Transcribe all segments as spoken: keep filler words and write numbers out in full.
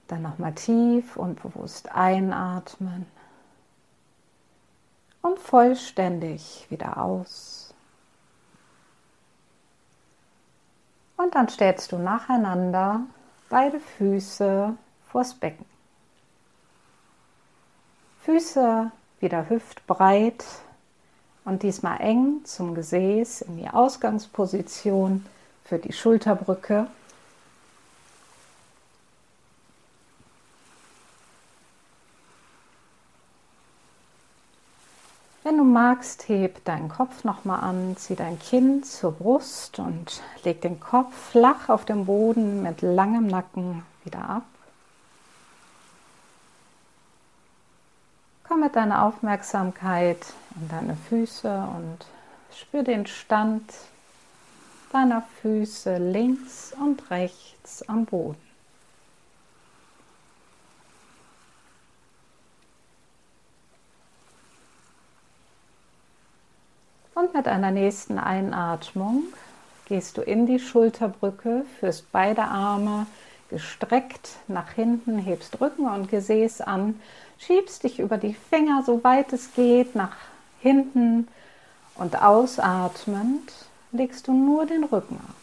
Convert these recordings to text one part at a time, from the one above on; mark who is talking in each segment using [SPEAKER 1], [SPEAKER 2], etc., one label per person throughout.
[SPEAKER 1] Dann nochmal tief und bewusst einatmen und vollständig wieder aus. Und dann stellst du nacheinander beide Füße vors Becken. Füße wieder hüftbreit und diesmal eng zum Gesäß in die Ausgangsposition für die Schulterbrücke. Wenn du magst, heb deinen Kopf nochmal an, zieh dein Kinn zur Brust und leg den Kopf flach auf dem Boden mit langem Nacken wieder ab. Komm mit deiner Aufmerksamkeit in deine Füße und spür den Stand deiner Füße links und rechts am Boden. Und mit einer nächsten Einatmung gehst du in die Schulterbrücke, führst beide Arme gestreckt nach hinten, hebst Rücken und Gesäß an, schiebst dich über die Finger, so weit es geht, nach hinten und ausatmend legst du nur den Rücken ab.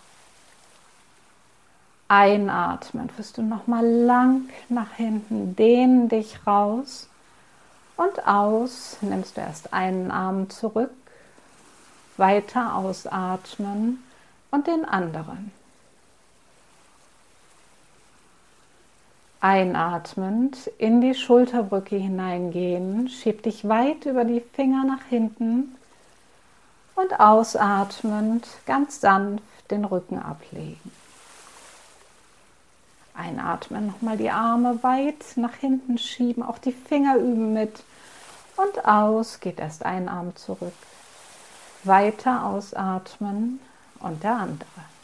[SPEAKER 1] Einatmen wirst du nochmal lang nach hinten, dehn dich raus und aus nimmst du erst einen Arm zurück, weiter ausatmen und den anderen. Einatmend in die Schulterbrücke hineingehen, schieb dich weit über die Finger nach hinten und ausatmend ganz sanft den Rücken ablegen. Einatmen, nochmal die Arme weit nach hinten schieben, auch die Finger üben mit und aus, geht erst ein Arm zurück. Weiter ausatmen und der andere.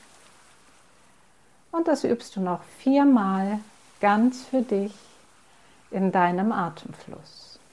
[SPEAKER 1] Und das übst du noch viermal ganz für dich in deinem Atemfluss.